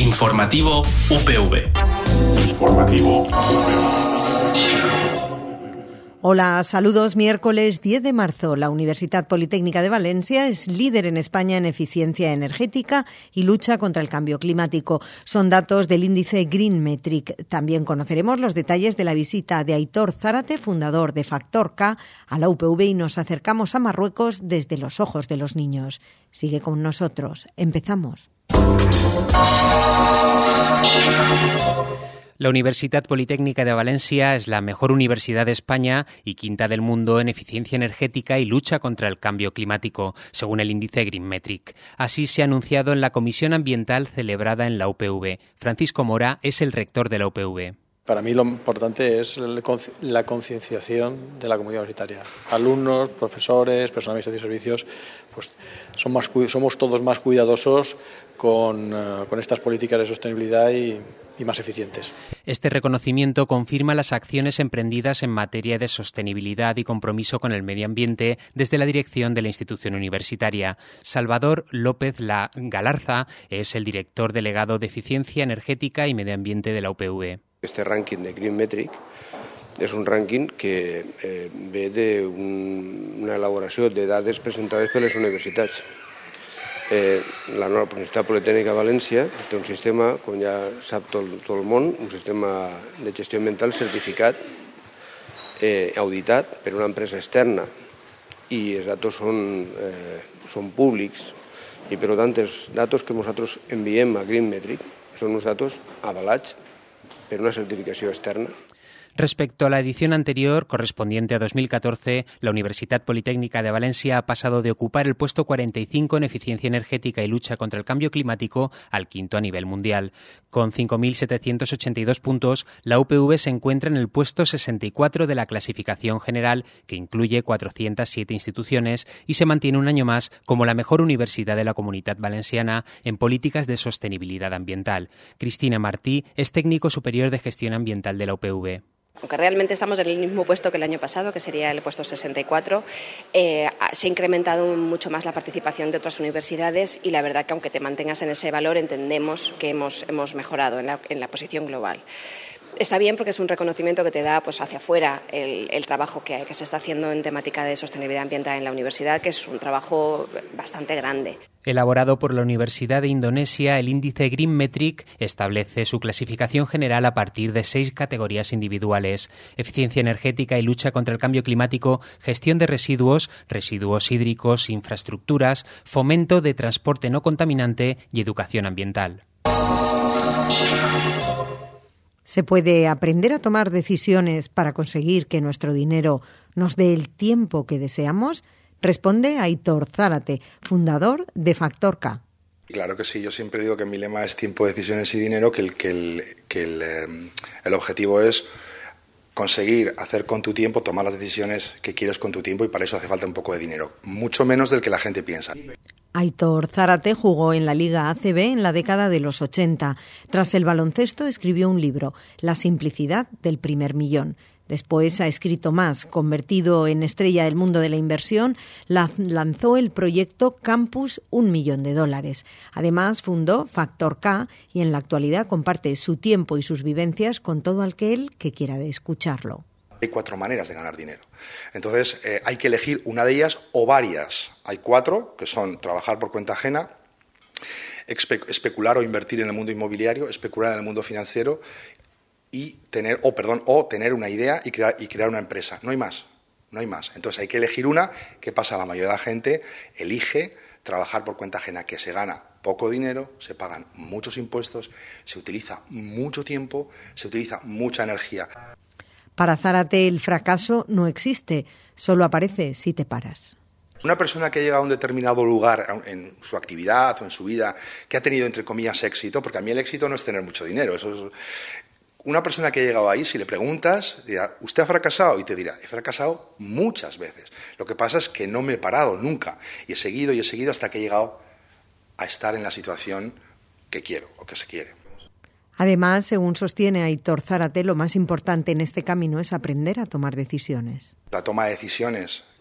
Informativo UPV. Informativo UPV. Hola, saludos. Miércoles 10 de marzo. La Universidad Politécnica de Valencia es líder en España en eficiencia energética y lucha contra el cambio climático. Son datos del índice Green Metric. También conoceremos los detalles de la visita de Aitor Zárate, fundador de Factor K, a la UPV, y nos acercamos a Marruecos desde los ojos de los niños. Sigue con nosotros. Empezamos. La Universidad Politécnica de Valencia es la mejor universidad de España y quinta del mundo en eficiencia energética y lucha contra el cambio climático, según el índice Green Metric. Así se ha anunciado en la comisión ambiental celebrada en la UPV. Francisco Mora es el rector de la UPV. Para mí lo importante es la concienciación de la comunidad universitaria. Alumnos, profesores, personal de administración y servicios, pues somos todos más cuidadosos con estas políticas de sostenibilidad y más eficientes. Este reconocimiento confirma las acciones emprendidas en materia de sostenibilidad y compromiso con el medio ambiente desde la dirección de la institución universitaria. Salvador López Galarza es el director delegado de Eficiencia Energética y Medio Ambiente de la UPV. Este ranking de Green Metric és un rànquing que ve d'una elaboració de dades presentades per les universitats. La Universitat Politécnica de València té un sistema, com ja sap tot el món, un sistema de gestió ambiental certificat, auditat per una empresa externa, i els datos són públics, i per tant els datos que nosaltres enviem a Green Metric són uns datos avalats per una certificació externa. Respecto a la edición anterior, correspondiente a 2014, la Universidad Politécnica de Valencia ha pasado de ocupar el puesto 45 en eficiencia energética y lucha contra el cambio climático al quinto a nivel mundial. Con 5.782 puntos, la UPV se encuentra en el puesto 64 de la clasificación general, que incluye 407 instituciones, y se mantiene un año más como la mejor universidad de la Comunidad Valenciana en políticas de sostenibilidad ambiental. Cristina Martí es técnico superior de gestión ambiental de la UPV. Aunque realmente estamos en el mismo puesto que el año pasado, que sería el puesto 64, se ha incrementado mucho más la participación de otras universidades y la verdad que aunque te mantengas en ese valor entendemos que hemos mejorado en la posición global. Está bien porque es un reconocimiento que te da pues hacia afuera el trabajo que se está haciendo en temática de sostenibilidad ambiental en la universidad, que es un trabajo bastante grande. Elaborado por la Universidad de Indonesia, el índice Green Metric establece su clasificación general a partir de 6 categorías individuales: eficiencia energética y lucha contra el cambio climático, gestión de residuos, residuos hídricos, infraestructuras, fomento de transporte no contaminante y educación ambiental. ¿Se puede aprender a tomar decisiones para conseguir que nuestro dinero nos dé el tiempo que deseamos? Responde Aitor Zárate, fundador de Factor K. Claro que sí, yo siempre digo que mi lema es tiempo, decisiones y dinero, que el objetivo es conseguir hacer con tu tiempo, tomar las decisiones que quieres con tu tiempo, y para eso hace falta un poco de dinero, mucho menos del que la gente piensa. Aitor Zárate jugó en la Liga ACB en la década de los 80. Tras el baloncesto escribió un libro, La simplicidad del primer millón. Después ha escrito más. Convertido en estrella del mundo de la inversión, lanzó el proyecto Campus $1 Millón. Además, fundó Factor K y en la actualidad comparte su tiempo y sus vivencias con todo aquel que quiera escucharlo. Hay 4 maneras de ganar dinero. Entonces, hay que elegir una de ellas o varias. Hay 4, que son trabajar por cuenta ajena, especular o invertir en el mundo inmobiliario, especular en el mundo financiero y tener una idea y crear una empresa. No hay más. Entonces hay que elegir una. ¿Qué pasa? La mayoría de la gente elige trabajar por cuenta ajena, que se gana poco dinero, se pagan muchos impuestos, se utiliza mucho tiempo, se utiliza mucha energía. Para Zárate el fracaso no existe, solo aparece si te paras. Una persona que llega a un determinado lugar en su actividad o en su vida, que ha tenido, entre comillas, éxito, porque a mí el éxito no es tener mucho dinero, una persona que ha llegado ahí, si le preguntas, dirá, ¿usted ha fracasado? Y te dirá, he fracasado muchas veces. Lo que pasa es que no me he parado nunca. Y he seguido hasta que he llegado a estar en la situación que quiero o que se quiere. Además, según sostiene Aitor Zárate, lo más importante en este camino es aprender a tomar decisiones. La toma de decisiones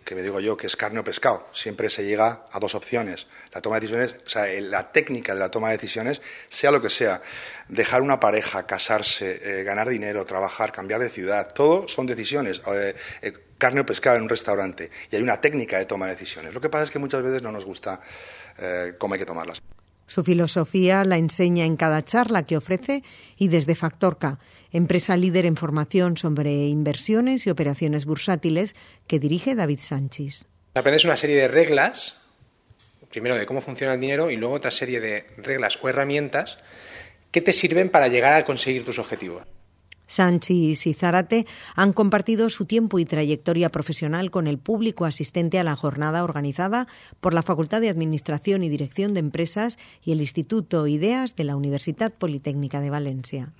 que me digo yo que es carne o pescado. Siempre se llega a dos opciones. La toma de decisiones, o sea, la técnica de la toma de decisiones, sea lo que sea, dejar una pareja, casarse, ganar dinero, trabajar, cambiar de ciudad, todo son decisiones. Carne o pescado en un restaurante. Y hay una técnica de toma de decisiones. Lo que pasa es que muchas veces no nos gusta cómo hay que tomarlas. Su filosofía la enseña en cada charla que ofrece y desde Factorca, empresa líder en formación sobre inversiones y operaciones bursátiles que dirige David Sánchez. Aprendes una serie de reglas, primero de cómo funciona el dinero y luego otra serie de reglas o herramientas que te sirven para llegar a conseguir tus objetivos. Sánchez y Zárate han compartido su tiempo y trayectoria profesional con el público asistente a la jornada organizada por la Facultad de Administración y Dirección de Empresas y el Instituto Ideas de la Universitat Politécnica de Valencia.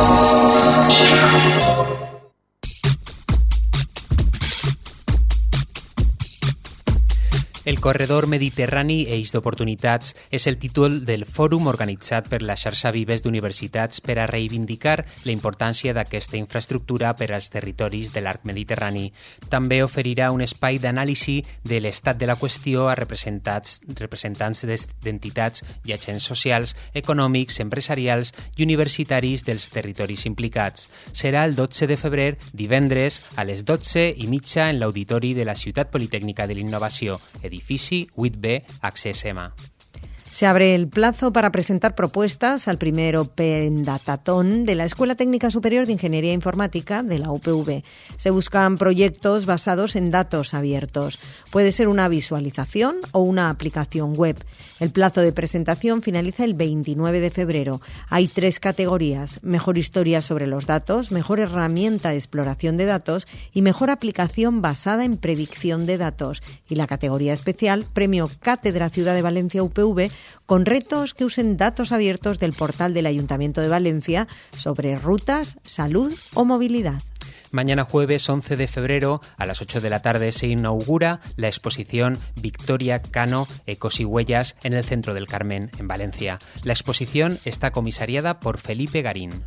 El corredor mediterrani Eix d'Oportunitats és el títol del fòrum organitzat per la xarxa Vives d'universitats per a reivindicar la importància d'aquesta infraestructura per als territoris de l'arc mediterrani. També oferirà un espai d'anàlisi de l'estat de la qüestió a representants d'entitats i agents socials, econòmics, empresarials i universitaris dels territoris implicats. Serà el 12 de febrer, divendres, a les 12:30 en l'Auditori de la Ciutat Politécnica de l'Innovació, edifici 8B, Accés M. Se abre el plazo para presentar propuestas al primer Open Datatón de la Escuela Técnica Superior de Ingeniería Informática de la UPV. Se buscan proyectos basados en datos abiertos. Puede ser una visualización o una aplicación web. El plazo de presentación finaliza el 29 de febrero. Hay 3 categorías: mejor historia sobre los datos, mejor herramienta de exploración de datos y mejor aplicación basada en predicción de datos. Y la categoría especial, premio Cátedra Ciudad de Valencia UPV, con retos que usen datos abiertos del portal del Ayuntamiento de Valencia sobre rutas, salud o movilidad. Mañana jueves 11 de febrero a las 8 de la tarde se inaugura la exposición Victoria Cano, Ecos y Huellas en el Centro del Carmen, en Valencia. La exposición está comisariada por Felipe Garín.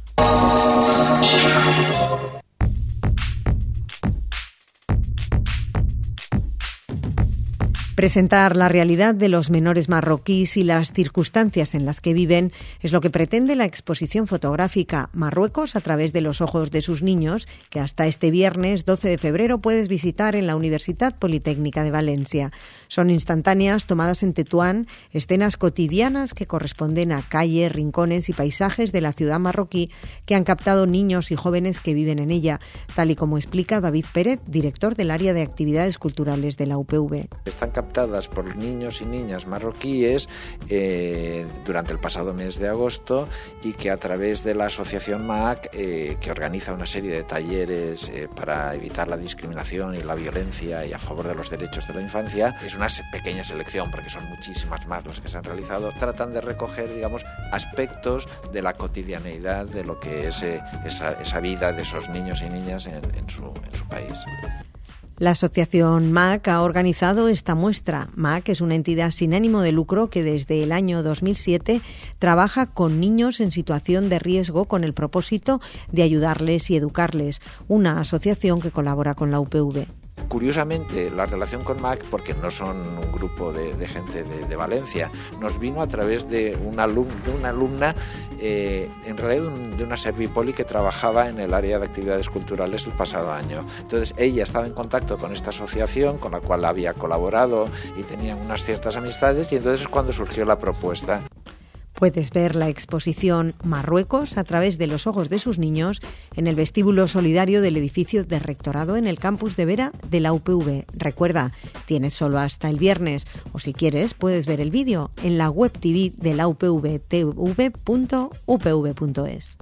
Presentar la realidad de los menores marroquíes y las circunstancias en las que viven es lo que pretende la exposición fotográfica Marruecos a través de los ojos de sus niños, que hasta este viernes 12 de febrero puedes visitar en la Universitat Politécnica de Valencia. Son instantáneas tomadas en Tetuán, escenas cotidianas que corresponden a calles, rincones y paisajes de la ciudad marroquí que han captado niños y jóvenes que viven en ella, tal y como explica David Pérez, director del área de actividades culturales de la UPV. Están captadas por niños y niñas marroquíes durante el pasado mes de agosto y que a través de la asociación MAAC, que organiza una serie de talleres para evitar la discriminación y la violencia y a favor de los derechos de la infancia, es una pequeña selección porque son muchísimas más las que se han realizado, tratan de recoger, digamos, aspectos de la cotidianeidad de lo que es esa vida de esos niños y niñas en su país. La asociación MAAC ha organizado esta muestra. MAAC es una entidad sin ánimo de lucro que desde el año 2007 trabaja con niños en situación de riesgo con el propósito de ayudarles y educarles. Una asociación que colabora con la UPV. Curiosamente, la relación con MAAC, porque no son un grupo de gente de Valencia, nos vino a través de una alumna, en realidad de una servipoli que trabajaba en el área de actividades culturales el pasado año. Entonces ella estaba en contacto con esta asociación con la cual había colaborado y tenían unas ciertas amistades, y entonces es cuando surgió la propuesta. Puedes ver la exposición Marruecos a través de los ojos de sus niños en el vestíbulo solidario del edificio de rectorado en el campus de Vera de la UPV. Recuerda, tienes solo hasta el viernes, o si quieres puedes ver el vídeo en la web TV de la UPV, tv.upv.es.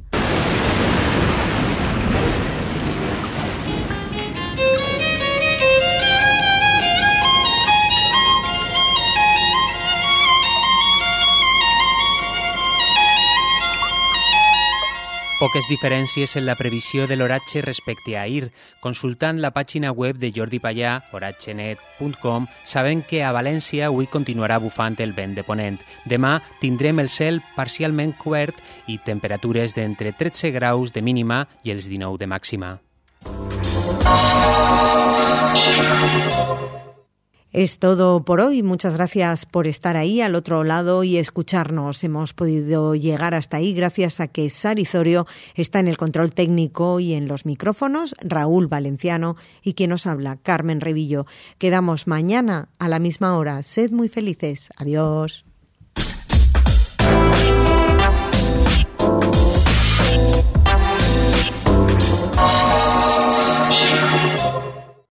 Poques diferències en la previsió de l'oratge respecte a ahir. Consultant la pàgina web de Jordi Pallà, oratgenet.com, sabem que a València avui continuarà bufant el vent de ponent. Demà tindrem el cel parcialment cobert i temperatures d'entre 13 graus de mínima i els 19 de màxima. Es todo por hoy. Muchas gracias por estar ahí al otro lado y escucharnos. Hemos podido llegar hasta ahí gracias a que Sari Zorio está en el control técnico y en los micrófonos, Raúl Valenciano y quien nos habla, Carmen Revillo. Quedamos mañana a la misma hora. Sed muy felices. Adiós.